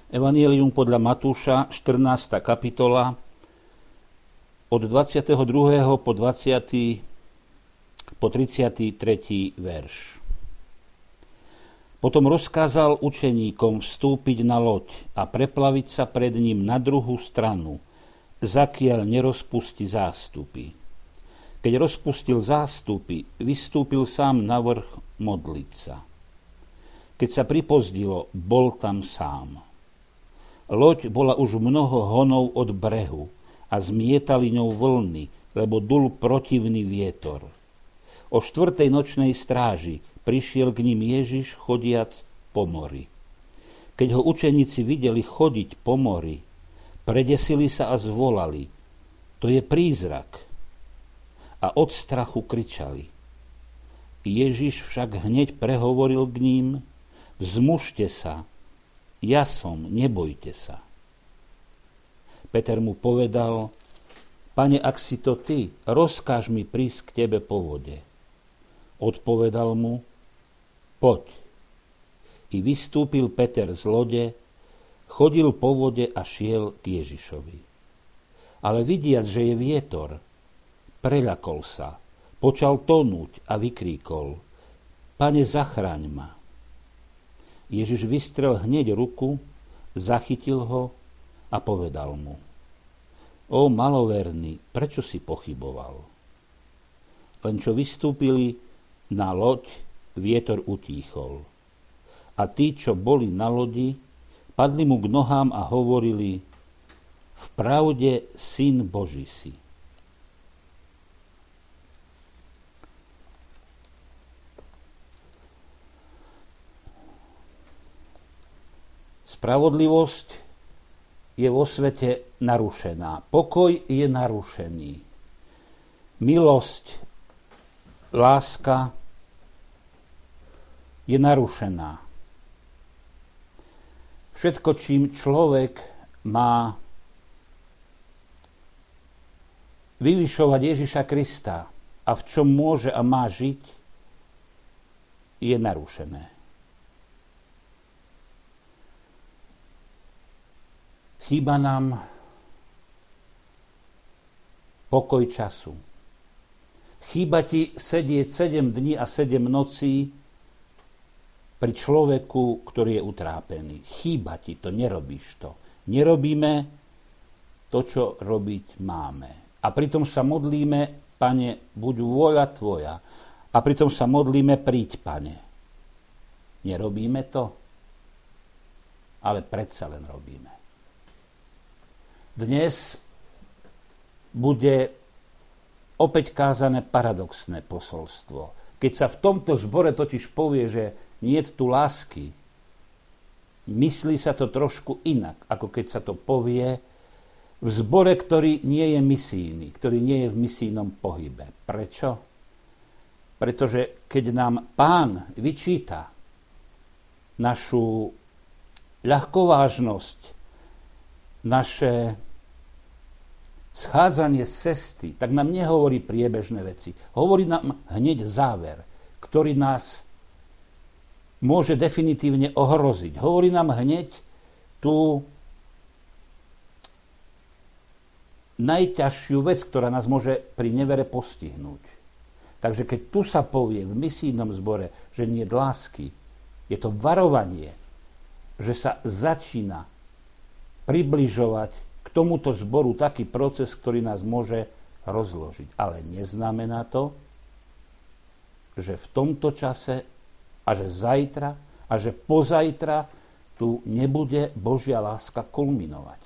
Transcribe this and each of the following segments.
Evanjelium podľa Matúša, 14. kapitola, od 22. po 33. verš. Potom rozkázal učeníkom vstúpiť na loď a preplaviť sa pred ním na druhú stranu, zakiaľ nerozpustí zástupy. Keď rozpustil zástupy, vystúpil sám na vrch modliť sa. Keď sa pripozdilo, bol tam sám. Loď bola už mnoho honov od brehu a zmietali ňou vlny, lebo dul protivný vietor. O 4. nočnej stráži prišiel k ním Ježiš chodiac po mori. Keď ho učeníci videli chodiť po mori, predesili sa a zvolali: to je prízrak. A od strachu kričali. Ježiš však hneď prehovoril k ním: vzmužte sa, ja som, nebojte sa. Peter mu povedal: Pane, ak si to ty, rozkáž mi prísť k tebe po vode. Odpovedal mu: poď. I vystúpil Peter z lode, chodil po vode a šiel k Ježišovi. Ale vidiac, že je vietor, preľakol sa, počal tonúť a vykríkol: Pane, zachráň ma. Ježiš vystrel hneď ruku, zachytil ho a povedal mu: O maloverný, prečo si pochyboval? Len čo vystúpili na loď, vietor utíchol. A tí, čo boli na lodi, padli mu k nohám a hovorili: vpravde Syn Boží si. Spravodlivosť je vo svete narušená. Pokoj je narušený. Milosť, láska je narušená. Všetko, čím človek má vyvyšovať Ježiša Krista a v čom môže a má žiť, je narušené. Chýba nám pokoj času. Chýba ti sedieť 7 dní a 7 nocí pri človeku, ktorý je utrápený. Chýba ti to, nerobíš to. Nerobíme to, čo robiť máme. A pritom sa modlíme: Pane, buď vôľa tvoja. A pritom sa modlíme: príď, Pane. Nerobíme to, ale predsa len robíme. Dnes bude opäť kázané paradoxné posolstvo. Keď sa v tomto zbore totiž povie, že nie je tu lásky, myslí sa to trošku inak, ako keď sa to povie v zbore, ktorý nie je misijný, ktorý nie je v misijnom pohybe. Prečo? Pretože keď nám Pán vyčíta našu ľahkovážnosť, naše schádzanie z cesty, tak nám nehovorí priebežné veci. Hovorí nám hneď záver, ktorý nás môže definitívne ohroziť. Hovorí nám hneď tú najťažšiu vec, ktorá nás môže pri nevere postihnúť. Takže keď tu sa povie v misijnom zbore, že nie je lásky, je to varovanie, že sa začína približovať k tomuto zboru taký proces, ktorý nás môže rozložiť. Ale neznamená to, že v tomto čase a že zajtra a že pozajtra tu nebude Božia láska kulminovať.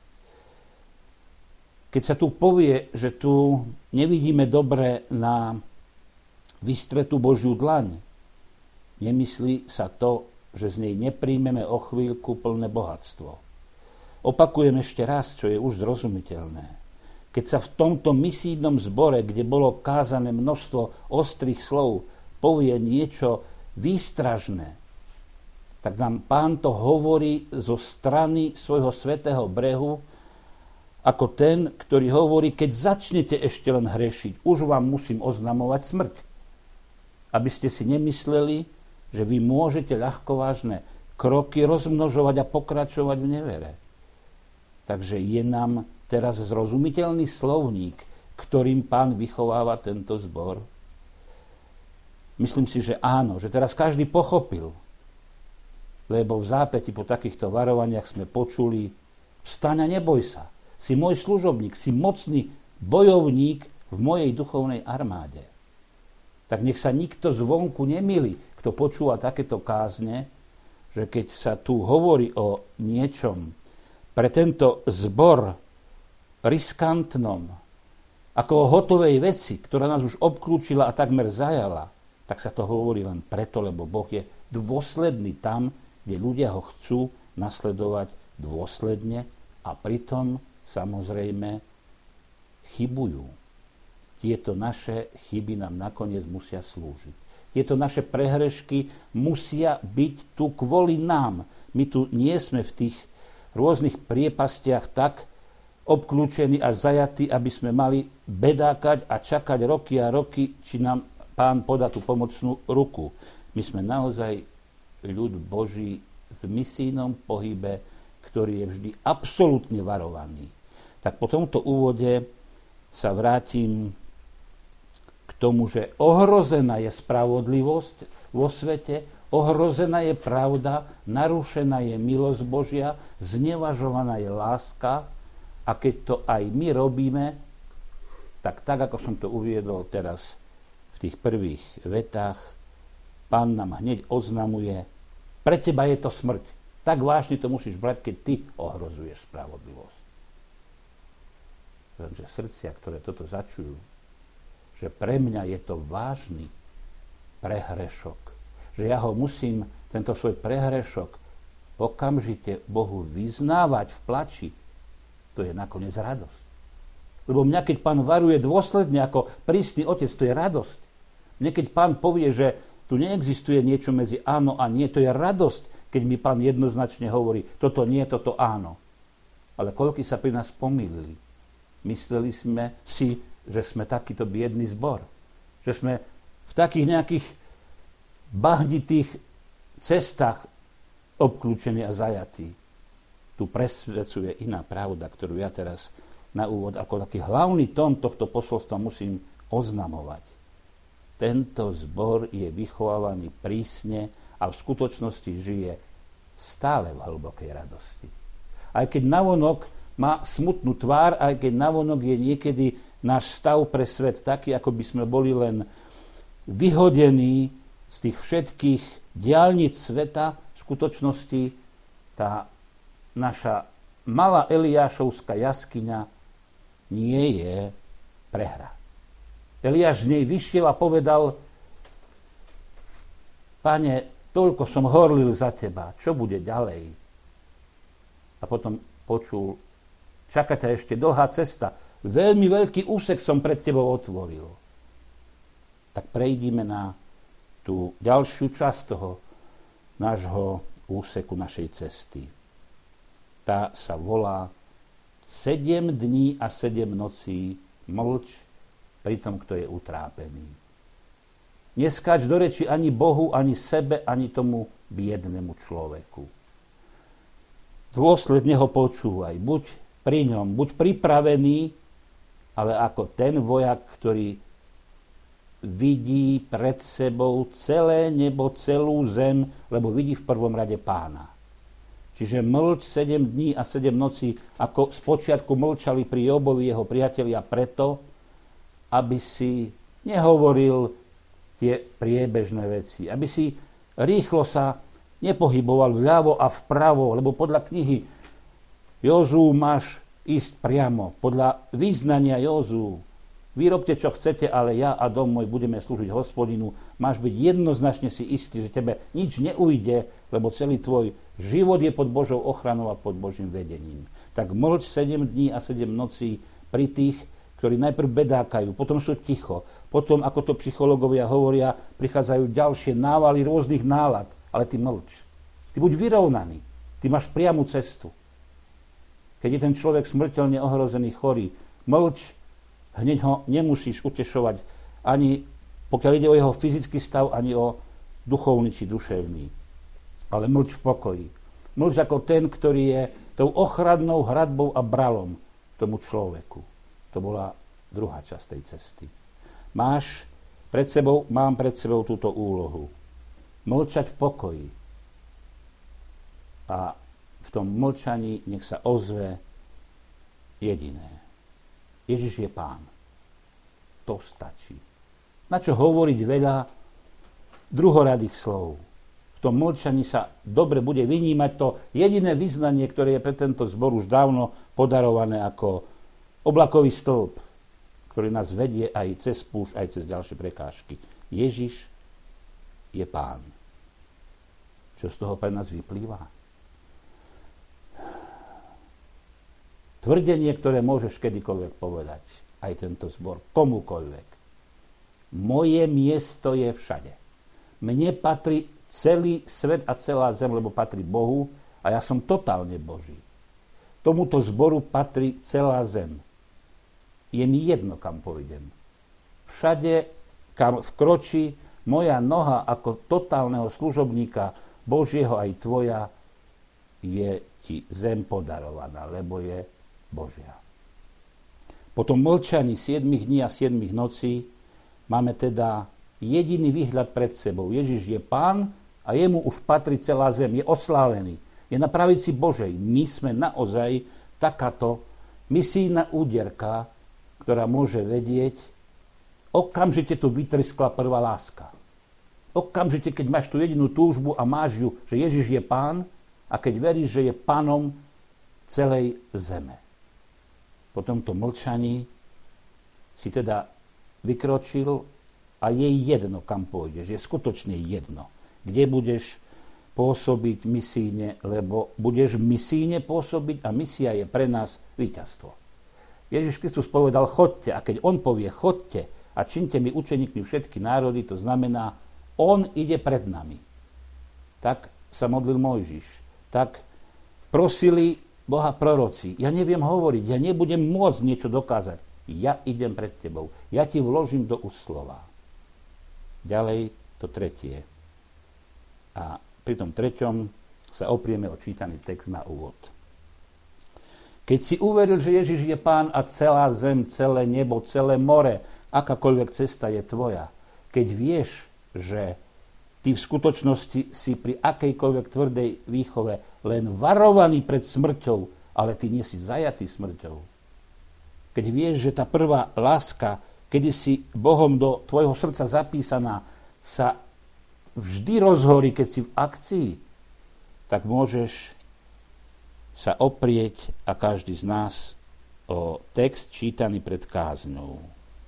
Keď sa tu povie, že tu nevidíme dobre na vystretú Božiu dlaň, nemyslí sa to, že z nej nepríjmeme o chvíľku plné bohatstvo. Opakujem ešte raz, čo je už zrozumiteľné. Keď sa v tomto misijnom zbore, kde bolo kázané množstvo ostrých slov, povie niečo výstražné, tak nám Pán to hovorí zo strany svojho svätého brehu, ako ten, ktorý hovorí: keď začnete ešte len hrešiť, už vám musím oznamovať smrť. Aby ste si nemysleli, že vy môžete ľahkovážne kroky rozmnožovať a pokračovať v nevere. Takže je nám teraz zrozumiteľný slovník, ktorým Pán vychováva tento zbor? Myslím si, že áno, že teraz každý pochopil, lebo v zápäti po takýchto varovaniach sme počuli: vstaň a neboj sa, si môj služobník, si mocný bojovník v mojej duchovnej armáde. Tak nech sa nikto zvonku nemýli, kto počúva takéto kázne, že keď sa tu hovorí o niečom pre tento zbor riskantnom, ako o hotovej veci, ktorá nás už obklúčila a takmer zajala, tak sa to hovorí len preto, lebo Boh je dôsledný tam, kde ľudia ho chcú nasledovať dôsledne a pritom samozrejme chybujú. Tieto naše chyby nám nakoniec musia slúžiť. Tieto naše prehrešky musia byť tu kvôli nám. My tu nie sme v tých rôznych priepastiach tak obklúčení a zajatí, aby sme mali bedákať a čakať roky a roky, či nám Pán podá tú pomocnú ruku. My sme naozaj ľud Boží v misijnom pohybe, ktorý je vždy absolútne varovaný. Tak po tomto úvode sa vrátim k tomu, že ohrozená je spravodlivosť vo svete, ohrozená je pravda, narušená je milosť Božia, znevažovaná je láska, a keď to aj my robíme, tak ako som to uviedol teraz v tých prvých vetách, Pán nám hneď oznamuje: pre teba je to smrť. Tak vážne to musíš brať, keď ty ohrozuješ spravodlivosť. Lenže srdcia, ktoré toto začujú, že pre mňa je to vážny prehrešok, že ja ho musím, tento svoj prehrešok, okamžite Bohu vyznávať v plači, to je nakoniec radosť. Lebo mňa, keď Pán varuje dôsledne ako prísny otec, to je radosť. Mne, keď Pán povie, že tu neexistuje niečo medzi áno a nie, to je radosť, keď mi Pán jednoznačne hovorí: toto nie, toto áno. Ale koľko sa pri nás pomýlili. Mysleli sme si, že sme takýto biedný zbor. Že sme v takých nejakých bahnitých cestách obklúčení a zajatí. Tu presvedcuje iná pravda, ktorú ja teraz na úvod ako taký hlavný tón tohto posolstva musím oznamovať. Tento zbor je vychovávaný prísne a v skutočnosti žije stále v hlbokej radosti. Aj keď navonok má smutnú tvár, aj keď navonok je niekedy náš stav pre svet taký, ako by sme boli len vyhodení z tých všetkých diaľnic sveta, v skutočnosti tá naša malá Eliášovská jaskyňa nie je prehra. Eliáš z nej vyšiel a povedal: Pane, toľko som horlil za teba, čo bude ďalej? A potom počul: čaká ťa ešte dlhá cesta, veľmi veľký úsek som pred tebou otvoril. Tak prejdime na tú ďalšiu časť toho nášho úseku, našej cesty. Tá sa volá 7 dní a 7 nocí mlč pri tom, kto je utrápený. Neskáč do reči ani Bohu, ani sebe, ani tomu biednemu človeku. Dôsledne ho počúvaj, buď pri ňom, buď pripravený, ale ako ten vojak, ktorý vidí pred sebou celé nebo, celú zem, lebo vidí v prvom rade Pána. Čiže mlč 7 dní a 7 nocí, ako spočiatku mlčali pri Jobovi jeho priatelia preto, aby si nehovoril tie priebežné veci, aby si rýchlo sa nepohyboval vľavo a vpravo, lebo podľa knihy Jozú máš ísť priamo, podľa vyznania Jozú. Vyrobte, čo chcete, ale ja a dom môj budeme slúžiť Hospodinu. Máš byť jednoznačne si istý, že tebe nič neujde, lebo celý tvoj život je pod Božou ochranou a pod Božím vedením. Tak mlč 7 dní a 7 nocí pri tých, ktorí najprv bedákajú, potom sú ticho, potom, ako to psychológovia hovoria, prichádzajú ďalšie návaly rôznych nálad, ale ty mlč. Ty buď vyrovnaný, ty máš priamu cestu. Keď je ten človek smrteľne ohrozený, chorý, mlč, hneď ho nemusíš utešovať, ani pokiaľ ide o jeho fyzický stav, ani o duchovný či duševný. ale mlč v pokoji. Mlč ako ten, ktorý je tou ochrannou hradbou a bralom tomu človeku. To bola druhá časť tej cesty. Mám pred sebou túto úlohu. Mlčať v pokoji. A v tom mlčaní nech sa ozve jediné. Ježiš je Pán. To stačí. Na čo hovoriť veľa druhoradých slov? V tom mlčaní sa dobre bude vynímať to jediné vyznanie, ktoré je pre tento zbor už dávno podarované ako oblakový stĺp, ktorý nás vedie aj cez púšť, aj cez ďalšie prekážky. Ježiš je Pán. Čo z toho pre nás vyplýva? Tvrdenie, ktoré môžeš kedykoľvek povedať, aj tento zbor, komukoľvek. Moje miesto je všade. Mne patrí celý svet a celá zem, lebo patrí Bohu a ja som totálne Boží. Tomuto zboru patrí celá zem. Je mi jedno, kam pôjdem. Všade, kam vkročí moja noha ako totálneho služobníka Božieho aj tvoja, je ti zem podarovaná, lebo je Božia. Po tom mlčaní 7 dní a 7 nocí máme teda jediný výhľad pred sebou. Ježiš je Pán a jemu už patrí celá zem. Je oslávený. Je na pravici Božej. My sme naozaj takáto misijná úderka, ktorá môže vedieť, okamžite tu vytryskla prvá láska. Okamžite, keď máš tú jedinú túžbu a máš ju, že Ježiš je Pán a keď veríš, že je Pánom celej zeme. Po tomto mlčaní si teda vykročil a je jedno, kam pôjdeš. Je skutočne jedno, kde budeš pôsobiť misíne, lebo budeš misíne pôsobiť a misia je pre nás víťazstvo. Ježiš Kristus povedal, chodte, a keď on povie, chodte a činte mi učeníkmi všetky národy, to znamená, on ide pred nami. Tak sa modlil Mojžiš. Tak prosili Boha proroci. Ja neviem hovoriť, ja nebudem môcť niečo dokázať. Ja idem pred tebou. Ja ti vložím do úst slova. Ďalej to tretie. A pri tom treťom sa oprieme o čítaný text na úvod. Keď si uveril, že Ježiš je Pán a celá zem, celé nebo, celé more, akákoľvek cesta je tvoja, keď vieš, že ty v skutočnosti si pri akejkoľvek tvrdej výchove len varovaný pred smrťou, ale ty nie si zajatý smrťou. Keď vieš, že tá prvá láska, kedy si Bohom do tvojho srdca zapísaná, sa vždy rozhorí, keď si v akcii, tak môžeš sa oprieť a každý z nás o text čítaný pred kázňou.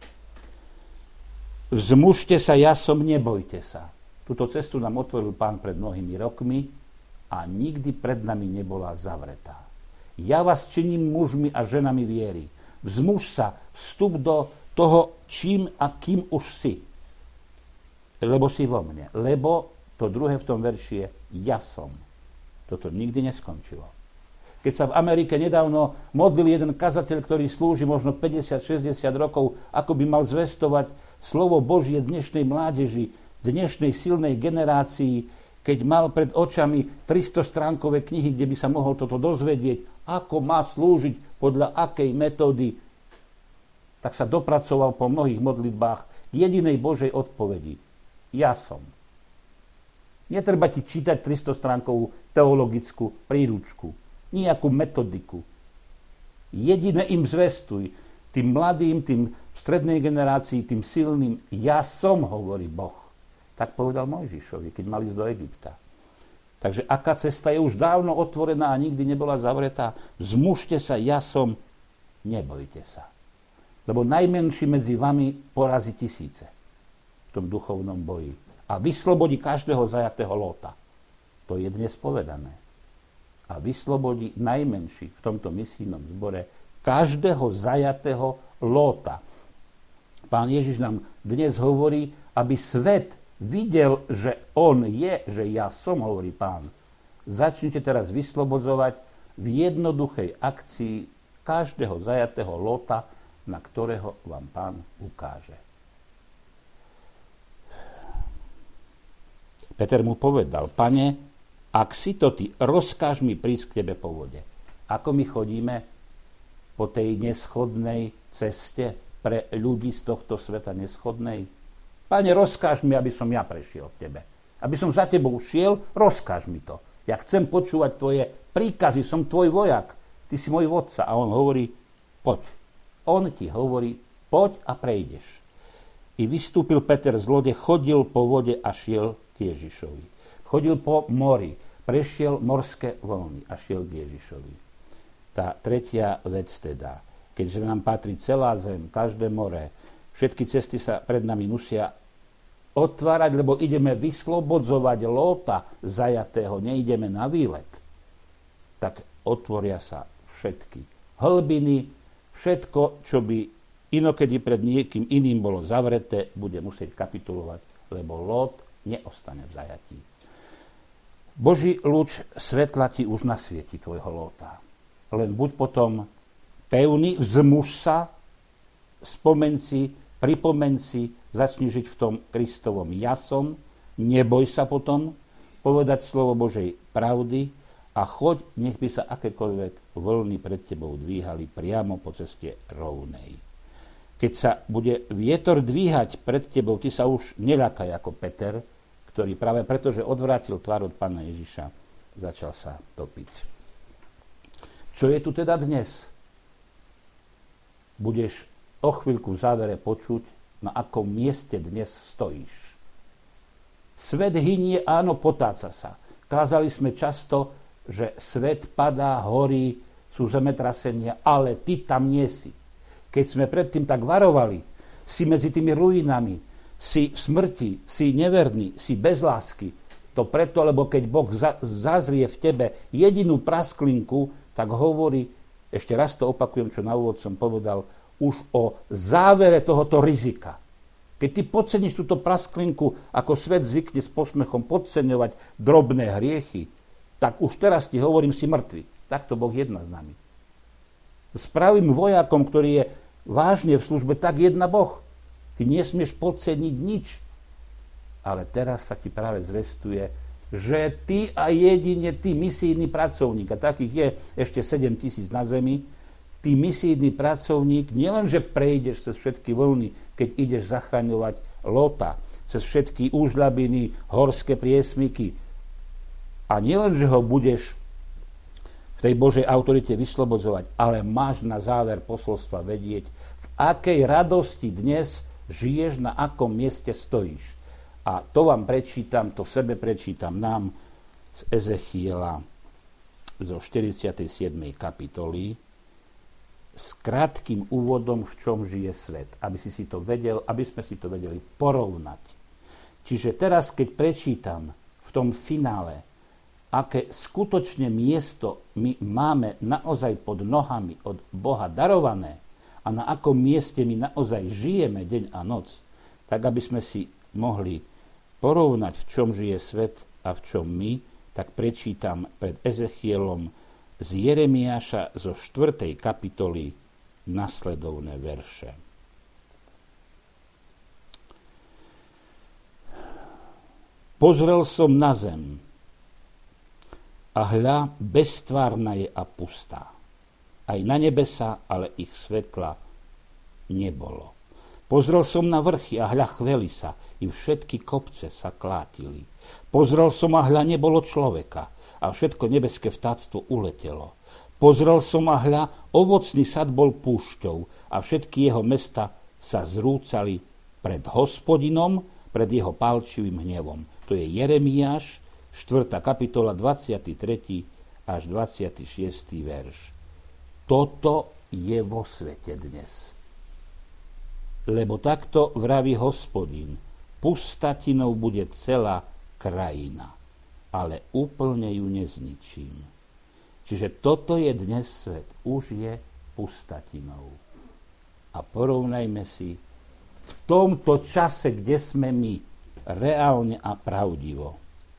Vzmužte sa, ja som, nebojte sa. Túto cestu nám otvoril Pán pred mnohými rokmi a nikdy pred nami nebola zavretá. Ja vás činím mužmi a ženami viery. Vzmuž sa, vstup do toho, čím a kým už si. Lebo si vo mne. Lebo to druhé v tom verši je ja som. Toto nikdy neskončilo. Keď sa v Amerike nedávno modlil jeden kazateľ, ktorý slúži možno 50-60 rokov, ako by mal zvestovať slovo Božie dnešnej mládeži, dnešnej silnej generácii, keď mal pred očami 300-stránkové knihy, kde by sa mohol toto dozvedieť, ako má slúžiť, podľa akej metódy, tak sa dopracoval po mnohých modlitbách jedinej Božej odpovedi. Ja som. Netreba ti čítať 300-stránkovú teologickú príručku, nejakú metodiku. Jediné im zvestuj, tým mladým, tým v strednej generácii, tým silným, ja som, hovorí Boh. Tak povedal Mojžišovi, keď mal ísť do Egypta. Takže aká cesta je už dávno otvorená a nikdy nebola zavretá? Vzmužte sa, ja som, nebojte sa. Lebo najmenší medzi vami porazí tisíce v tom duchovnom boji a vyslobodí každého zajatého Lóta. To je dnes povedané. A vyslobodí najmenší v tomto misijnom zbore každého zajatého Lóta. Pán Ježiš nám dnes hovorí, aby svet videl, že on je, že ja som, hovorí Pán. Začnite teraz vyslobodzovať v jednoduchej akcii každého zajatého Lóta, na ktorého vám Pán ukáže. Peter mu povedal, Pane, Ak si to ty, rozkáž mi prísť k tebe po vode. Ako my chodíme po tej neschodnej ceste pre ľudí z tohto sveta neschodnej? Pane, rozkáž mi, aby som ja prešiel k tebe. Aby som za tebou šiel, rozkáž mi to. Ja chcem počúvať tvoje príkazy, som tvoj vojak. Ty si môj vodca. A on hovorí, poď. On ti hovorí, poď a prejdeš. I vystúpil Peter z lode, chodil po vode a šiel k Ježišovi. Chodil po mori, prešiel morské vlny a šiel k Ježišovi. Tá tretia vec teda, keďže nám patrí celá zem, každé more, všetky cesty sa pred nami musia otvárať, lebo ideme vyslobodzovať Lóta zajatého, neideme na výlet, tak otvoria sa všetky hlbiny, všetko, čo by inokedy pred niekým iným bolo zavreté, bude musieť kapitulovať, lebo Lót neostane v zajatí. Boží lúč svetla ti už nasvieti tvojho Lóta. Len buď potom pevný, vzmuž sa, spomen si, pripomeň si, začni žiť v tom Kristovom jasom, neboj sa potom povedať slovo Božej pravdy a choď, nech by sa akékoľvek vlny pred tebou dvíhali priamo po ceste rovnej. Keď sa bude vietor dvíhať pred tebou, ty sa už neľakaj ako Peter, ktorý práve preto, že odvrátil tvár od Pána Ježiša, začal sa topiť. Čo je tu teda dnes? Budeš o chvíľku v závere počuť, na akom mieste dnes stojíš. Svet hynie, áno, potáca sa. Kázali sme často, že svet padá, horí, sú zemetrasenia, ale ty tam nie si. Keď sme predtým tak varovali, si medzi tými ruinami, si v smrti, si neverný, si bez lásky. To preto, lebo keď Boh zazrie v tebe jedinú prasklinku, tak hovorí, ešte raz to opakujem, čo na úvod som povedal, už o závere tohoto rizika. Keď ty podceníš túto prasklinku, ako svet zvykne s posmechom podceňovať drobné hriechy, tak už teraz ti hovorím, si mŕtvy. Takto Boh jedná s nami. S pravým vojakom, ktorý je vážne v službe, tak jedná Boh. Ty nesmieš podceniť nič. Ale teraz sa ti práve zvestuje, že ty a jedine ty, misijný pracovník, a takých je ešte 7 000 na zemi, ty misijný pracovník, nielenže prejdeš cez všetky vlny, keď ideš zachraňovať Lóta, cez všetky úžľabiny, horské priesmyky, a nielenže ho budeš v tej Božej autorite vyslobodzovať, ale máš na záver posolstva vedieť, v akej radosti dnes žiješ, na akom mieste stojíš. A to vám prečítam, to sebe prečítam nám z Ezechiela zo 47. kapitoly s krátkym úvodom, v čom žije svet, aby sme si to vedeli porovnať. Čiže teraz, keď prečítam v tom finále, aké skutočne miesto my máme naozaj pod nohami od Boha darované a na akom mieste my naozaj žijeme deň a noc, tak aby sme si mohli porovnať, v čom žije svet a v čom my, tak prečítam pred Ezechielom z Jeremiáša zo 4. kapitoly nasledovné verše. Pozrel som na zem a hľa, beztvárna je a pustá. Aj na nebesa, ale ich svetla nebolo. Pozrel som na vrchy a hľa, chveli sa, i všetky kopce sa klátili. Pozrel som a hľa, nebolo človeka, a všetko nebeské vtáctvo uletelo. Pozrel som a hľa, ovocný sad bol púšťou, a všetky jeho mesta sa zrúcali pred Hospodinom, pred jeho pálčivým hnevom. To je Jeremiáš, 4. kapitola, 23. až 26. verš. Toto je vo svete dnes. Lebo takto vraví Hospodin, pustatinou bude celá krajina, ale úplne ju nezničím. Čiže toto je dnes svet, už je pustatinou. A porovnajme si v tomto čase, kde sme my, reálne a pravdivo.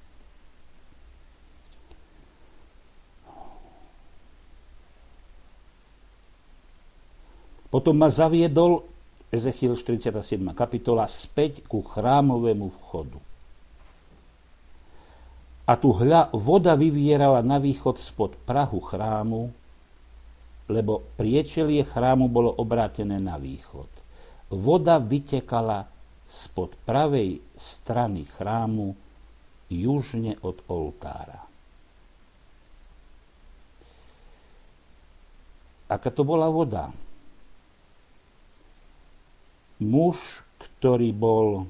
Potom ma zaviedol, Ezechiel 47. kapitola, späť ku chrámovému vchodu. A tu hľa voda vyvierala na východ spod prahu chrámu, lebo priečelie chrámu bolo obrátené na východ. Voda vytekala spod pravej strany chrámu južne od oltára. Aká to bola voda? Muž, ktorý bol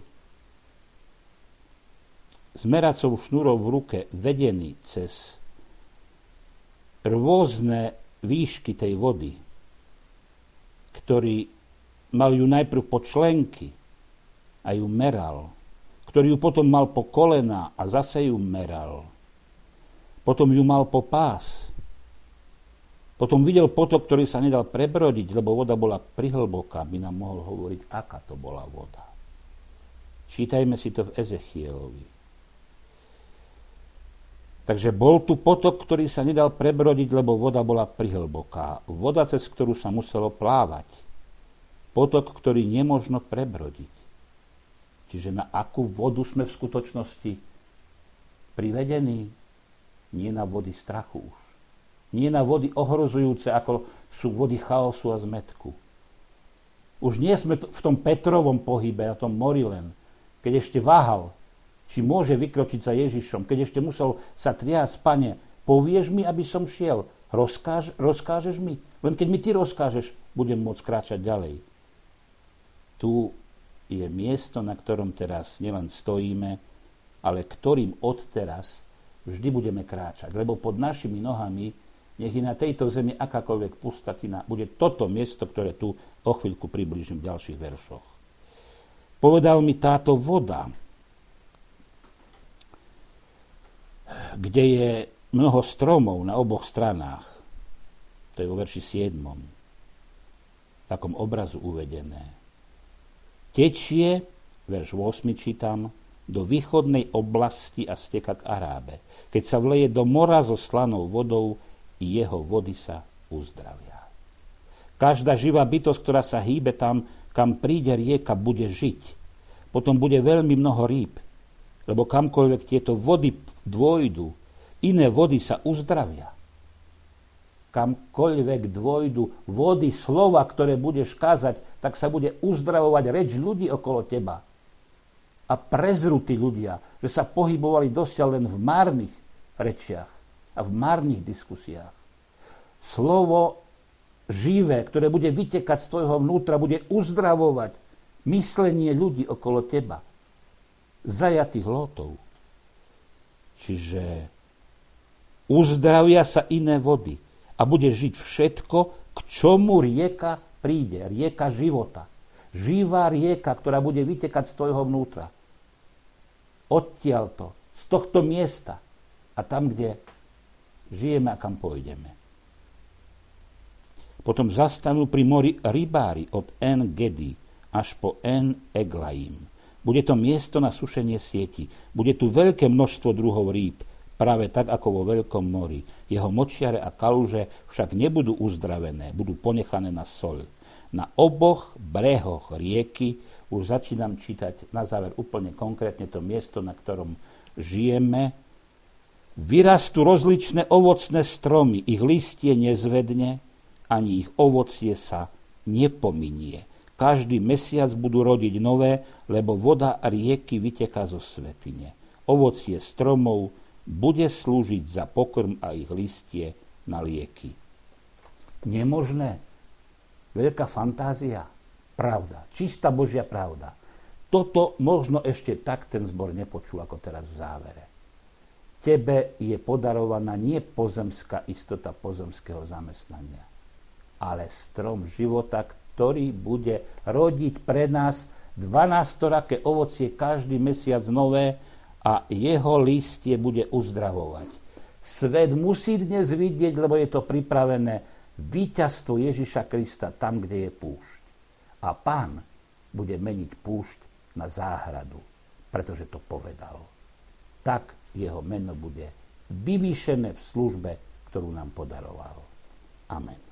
s meracou šnúrou v ruke vedený cez rôzne výšky tej vody, ktorý mal ju najprv po členky a ju meral, ktorý ju potom mal po kolená a zase ju meral, potom ju mal po pás, potom videl potok, ktorý sa nedal prebrodiť, lebo voda bola prihlboká, by nám mohol hovoriť, aká to bola voda. Čítajme si to v Ezechielovi. Takže bol tu potok, ktorý sa nedal prebrodiť, lebo voda bola prihlboká. Voda, cez ktorú sa muselo plávať. Potok, ktorý nemožno prebrodiť. Čiže na akú vodu sme v skutočnosti privedení? Nie na vody strachu už. Nie na vody ohrozujúce, ako sú vody chaosu a zmätku. Už nie sme v tom Petrovom pohybe, na tom mori len, keď ešte váhal, či môže vykročiť za Ježišom, keď ešte musel sa triasť, Pane, povieš mi, aby som šiel, rozkážeš mi? Len keď mi ty rozkážeš, budem môcť kráčať ďalej. Tu je miesto, na ktorom teraz nielen stojíme, ale ktorým odteraz vždy budeme kráčať. Lebo pod našimi nohami, nech je na tejto zemi akákoľvek pustatina, bude toto miesto, ktoré tu o chvíľku priblížim v ďalších veršoch. Povedal mi táto voda, kde je mnoho stromov na oboch stranách, to je vo verši 7, takom obrazu uvedené, tečie, verš 8 čítam, do východnej oblasti a steka k Arábe. Keď sa vleje do mora so slanou vodou, jeho vody sa uzdravia. Každá živá bytosť, ktorá sa hýbe tam, kam príde rieka, bude žiť. Potom bude veľmi mnoho rýb, lebo kamkoľvek tieto vody dôjdu, iné vody sa uzdravia. Kamkoľvek dôjdu vody, slova, ktoré budeš kázať, tak sa bude uzdravovať reč ľudí okolo teba. A prezrú tí ľudia, že sa pohybovali dosiaľ len v márnych rečiach a v márnych diskusiách. Slovo živé, ktoré bude vytekať z tvojho vnútra, bude uzdravovať myslenie ľudí okolo teba. Zajatých lótov. Čiže uzdravia sa iné vody a bude žiť všetko, k čomu rieka príde. Rieka života. Živá rieka, ktorá bude vytekať z tvojho vnútra. Odtiaľto, z tohto miesta a tam, kde žijeme a kam pôjdeme. Potom zastanú pri mori rybári od En Gedi až po En Eglaim. Bude to miesto na sušenie sieti. Bude tu veľké množstvo druhov rýb, práve tak ako vo veľkom mori. Jeho močiare a kaluže však nebudú uzdravené, budú ponechané na soľ. Na oboch brehoch rieky, už začínam čítať na záver úplne konkrétne to miesto, na ktorom žijeme, vyrastú rozličné ovocné stromy, ich listie nezvedne, ani ich ovocie sa nepominie. Každý mesiac budú rodiť nové, lebo voda rieky vyteká zo svätyne. Ovocie stromov bude slúžiť za pokrm a ich listie na lieky. Nemožné? Veľká fantázia? Pravda. Čistá Božia pravda. Toto možno ešte tak ten zbor nepočul, ako teraz v závere. Tebe je podarovaná nie pozemská istota pozemského zamestnania, ale strom života, ktorý bude rodiť pre nás 12-raké ovocie každý mesiac nové a jeho listie bude uzdravovať. Svet musí dnes vidieť, lebo je to pripravené, víťazstvo Ježiša Krista tam, kde je púšť. A Pán bude meniť púšť na záhradu, pretože to povedal. Tak jeho meno bude vyvýšené v službe, ktorú nám podaroval. Amen.